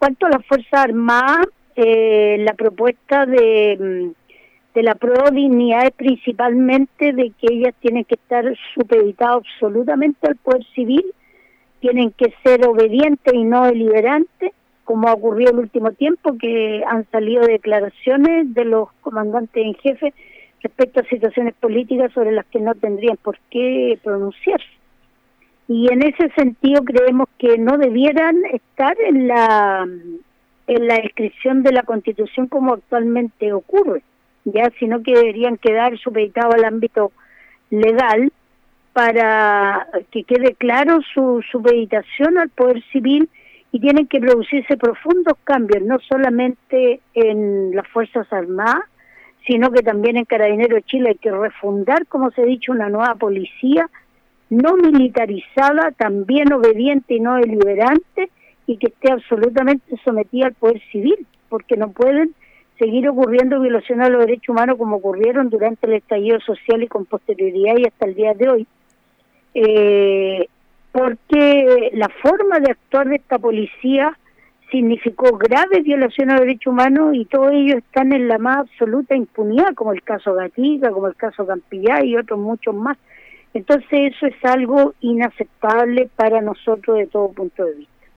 cuanto a las Fuerzas Armadas, la propuesta de la Prodignidad es principalmente de que ellas tienen que estar supeditadas absolutamente al poder civil, tienen que ser obedientes y no deliberantes, como ha ocurrido el último tiempo, que han salido declaraciones de los comandantes en jefe respecto a situaciones políticas sobre las que no tendrían por qué pronunciarse. Y en ese sentido creemos que no debieran estar en la descripción de la Constitución como actualmente ocurre, ya, sino que deberían quedar supeditados al ámbito legal para que quede claro su supeditación al poder civil, y tienen que producirse profundos cambios, no solamente en las Fuerzas Armadas, sino que también en Carabineros de Chile. Hay que refundar, como se ha dicho, una nueva policía no militarizada, también obediente y no deliberante, y que esté absolutamente sometida al poder civil, porque no pueden seguir ocurriendo violaciones a los derechos humanos como ocurrieron durante el estallido social y con posterioridad y hasta el día de hoy. Porque la forma de actuar de esta policía significó graves violaciones a los derechos humanos, y todos ellos están en la más absoluta impunidad, como el caso Gatica, como el caso Campillay y otros muchos más. Entonces eso es algo inaceptable para nosotros de todo punto de vista.